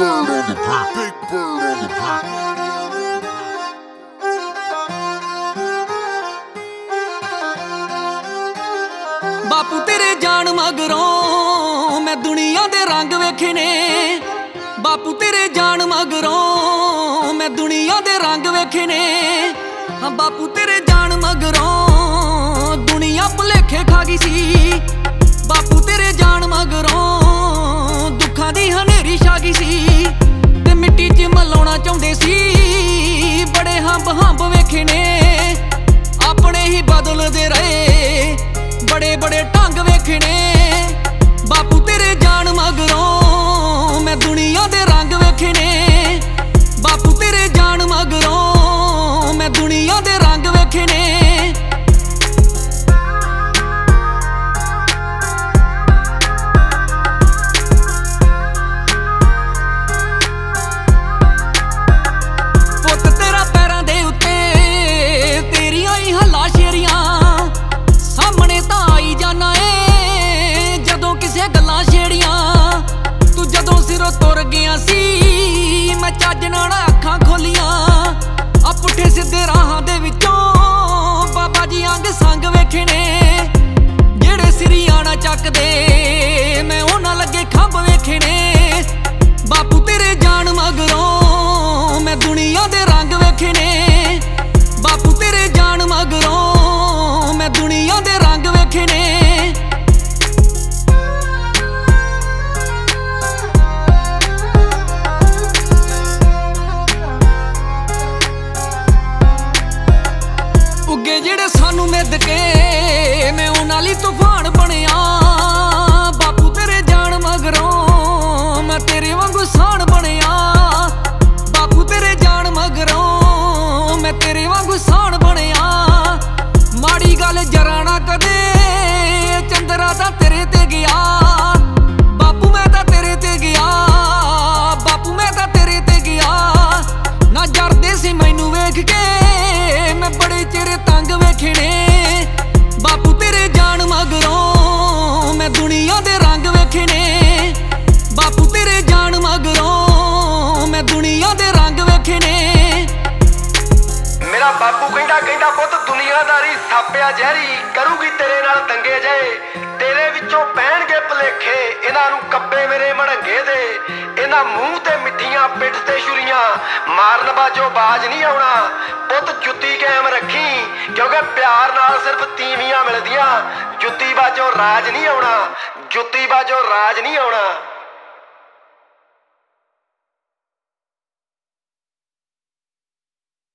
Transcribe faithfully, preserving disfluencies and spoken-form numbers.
bird on the beat. Big bird on the beat. ਬਾਪੂ ਤੇਰੇ ਜਾਣ ਮਗਰੋਂ ਮੈਂ ਦੁਨੀਆ ਦੇ ਰੰਗ ਵੇਖੇ ਨੇ। ਬਾਪੂ ਤੇਰੇ ਜਾਣ ਮਗਰੋਂ ਮੈਂ ਦੁਨੀਆ ਦੇ ਰੰਗ ਵੇਖੇ ਨੇ। ਹਾਂ ਬਾਪੂ ਤੇਰੇ ਜਾਣ ਮਗਰੋਂ ਦੁਨੀਆ ਭੁਲੇਖੇ ਖਾ ਗਈ ਸੀ। ਬਾਪੂ ਤੇਰੇ ਜਾਣ ਮਗਰੋਂ ਦੁੱਖਾਂ ਦੀ ਹਨੇਰੀ ਛਾ ਗਈ ਸੀ। ਤੇ ਮਿੱਟੀ 'ਚ ਮਲਾਉਣਾ ਚਾਹੁੰਦੇ ਸੀ, ਬੜੇ ਹੰਬ ਹੰਬ ਵੇਖੇ ਨੇ। ਆਪਣੇ ਹੀ ਬਦਲਦੇ ਰਹੇ ਬੜੇ ਬੜੇ ਢੰਗ ਵੇਖਣੇ। ਬਾਪੂ ਤੇਰੇ ਜਾਣ ਮਗਰੋਂ ਮੈਂ ਦੁਨੀਆ ਦੇ ਰੰਗ ਵੇਖੇ ਨੇ। ਬਾਪੂ ਤੇਰੇ ਜਾਣ ਮਗਰੋਂ ਮੈਂ ਦੁਨੀਆ ਦੇ ਰੰਗ ਵੇਖੇ ਨੇ। ਪੁੱਤ ਤੇਰਾ ਪੈਰਾਂ ਦੇ ਉੱਤੇ ਤੇਰੀਆਂ ਹੀ ਹੱਲਾ ਸ਼ੇਰੀਆਂ ਸਾਹਮਣੇ ਤਾਂ ਆਈ ਜਾਣਾ ਏ ਜਦੋਂ ਕਿਸੇ ਗੱਲਾਂ ਛੇੜੀਆਂ। ਤੂੰ ਜਦੋਂ ਸਿਰੋਂ ਤੁਰ ਗਿਆ ਸੀ ਮੈਂ ਚੱਜ ਨਾਲ ਅੱਖਾਂ ਖੋਲੀਆਂ। ਆ ਪੁੱਠੇ ਸਿੱਧੇ ਰਾਹਾਂ ਦੇ ਵਿੱਚੋਂ ਬਾਬਾ ਜੀ ਅੰਗ ਸੰਗ ਵੇਖਣੇ। ਜਿਹੜੇ ਸਿਰੀਆਂ ਨਾ ਚੱਕਦੇ ਮੈਂ ਉਹਨਾਂ ਲੱਗੇ ਖੰਭ ਵੇਖਣੇ। ਬਾਪੂ ਤੇਰੇ ਜਾਣ ਮਗਰੋਂ ਮੈਂ ਦੁਨੀਆ ਦੇ ਰੰਗ ਵੇਖਣੇ। ਬਾਪੂ ਤੇਰੇ ਜਾਣ ਮਗਰੋਂ ਮੈਂ ਦੁਨੀਆ ਦੇ ਰੰਗ ਵੇਖੇ ਨੇ। ਉੱਗੇ ਜਿਹੜੇ ਸਾਨੂੰ ਮਿੱਧ ਕੇ ਮੈਂ ਉਹਨਾਂ ਲਈ ਤੂਫਾਨ ਬਣਿਆ। ਬਾਪੂ ਤੇਰੇ ਜਾਣ ਮਗਰੋਂ ਮੈਂ ਤੇਰੇ ਵਾਂਗੂ ਸਾਣ ਬਣਿਆ। ਬਾਪੂ ਤੇਰੇ ਜਾਣ ਮਗਰੋਂ ਮੈਂ ਤੇਰੇ ਵਾਂਗੂ ਸਾਣ ਬਣਿਆ। ਮਾੜੀ ਗੱਲ ਜਰਾ ਨਾ ਕਦੇ ਚੰਦਰਾ ਤਾਂ ਤੇਰੇ ਤੇ ਗਿਆ। ਬਾਪੂ ਮੈਂ ਤਾਂ ਤੇਰੇ ਤੇ ਗਿਆ। ਬਾਪੂ ਮੈਂ ਤਾਂ ਤੇਰੇ ਤੇ ਗਿਆ। ਨਾ ਜਰਦੇ ਸੀ ਮੈਨੂੰ ਵੇਖ ਕੇ ਮੈਂ ਬੜੇ ਚਿਰ ਤੰਗ ਵੇਖਣੇ। ਬਾਪੂ ਤੇਰੇ ਜਾਣ ਮਗਰੋਂ ਮੈਂ ਦੁਨੀਆ ਦੇ ਰੰਗ ਵੇਖਣੇ। ਬਾਪੂ ਤੇਰੇ ਜਾਣ ਮਗਰੋਂ ਮੈਂ ਦੁਨੀਆ ਦੇ ਰੰਗ ਵੇਖਣੇ। ਮੇਰਾ ਬਾਪੂ ਕਹਿੰਦਾ ਕਹਿੰਦਾ ਪੁੱਤ ਦੁਨੀਆਦਾਰੀ ਸਾਪਿਆ ਜ਼ਹਿਰੀ ਕਰੂਗੀ ਤੇਰੇ ਨਾਲ ਦੰਗੇ ਜਏ। ਤੇਰੇ ਵਿੱਚੋਂ ਪੈਣਗੇ ਭਲੇਖੇ ਇਹਨਾਂ ਨੂੰ ਕੱਬੇ ਮੇਰੇ ਮੜੰਗੇ ਦੇ। ਇਹਨਾਂ ਮੂੰਹ ਤੇ ਮਿੱਠੀਆਂ ਪਿੱਠ ਤੇ ਛੁਰੀਆਂ ਮਾਰਨ ਬਾਜੋ ਬਾਜ ਨਹੀਂ ਆਉਣਾ। ਪੁੱਤ ਜੁੱਤੀ ਕਾਇਮ ਰੱਖੀ ਕਿਉਂਕਿ ਪਿਆਰ ਨਾਲ ਸਿਰਫ ਤੀਵੀਆਂ ਮਿਲਦੀਆਂ। ਜੁੱਤੀ ਬਾਜੋ ਰਾਜ ਨਹੀਂ ਆਉਣਾ। ਜੁੱਤੀ ਬਾਜੋ ਰਾਜ ਨਹੀਂ ਆਉਣਾ।